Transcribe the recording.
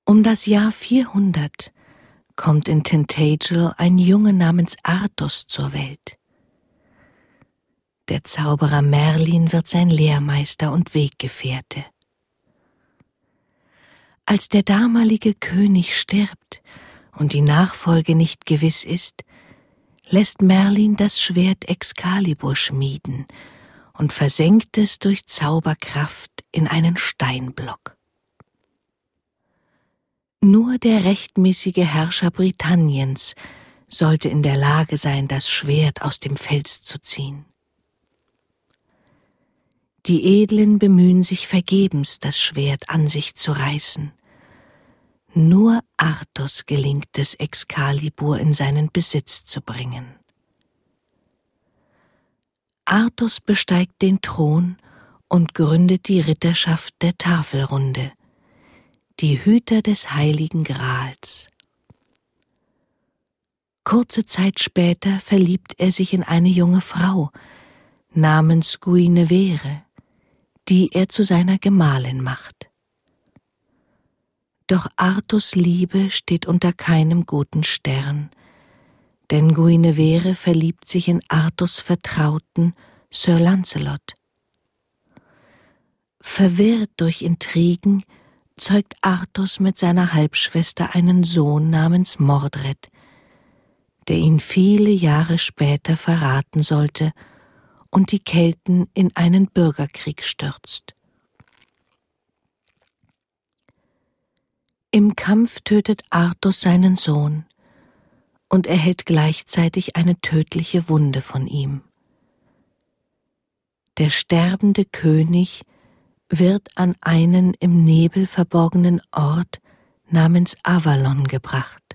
Um das Jahr 400 kommt in Tintagel ein Junge namens Artus zur Welt. Der Zauberer Merlin wird sein Lehrmeister und Weggefährte. Als der damalige König stirbt und die Nachfolge nicht gewiss ist, lässt Merlin das Schwert Excalibur schmieden und versenkt es durch Zauberkraft in einen Steinblock. Nur der rechtmäßige Herrscher Britanniens sollte in der Lage sein, das Schwert aus dem Fels zu ziehen. Die Edlen bemühen sich vergebens, das Schwert an sich zu reißen. Nur Artus gelingt es, Excalibur in seinen Besitz zu bringen. Artus besteigt den Thron und gründet die Ritterschaft der Tafelrunde, die Hüter des Heiligen Grals. Kurze Zeit später verliebt er sich in eine junge Frau namens Guinevere, die er zu seiner Gemahlin macht. Doch Artus' Liebe steht unter keinem guten Stern, denn Guinevere verliebt sich in Artus' Vertrauten Sir Lancelot. Verwirrt durch Intrigen zeugt Artus mit seiner Halbschwester einen Sohn namens Mordred, der ihn viele Jahre später verraten sollte und die Kelten in einen Bürgerkrieg stürzt. Im Kampf tötet Artus seinen Sohn und erhält gleichzeitig eine tödliche Wunde von ihm. Der sterbende König wird an einen im Nebel verborgenen Ort namens Avalon gebracht.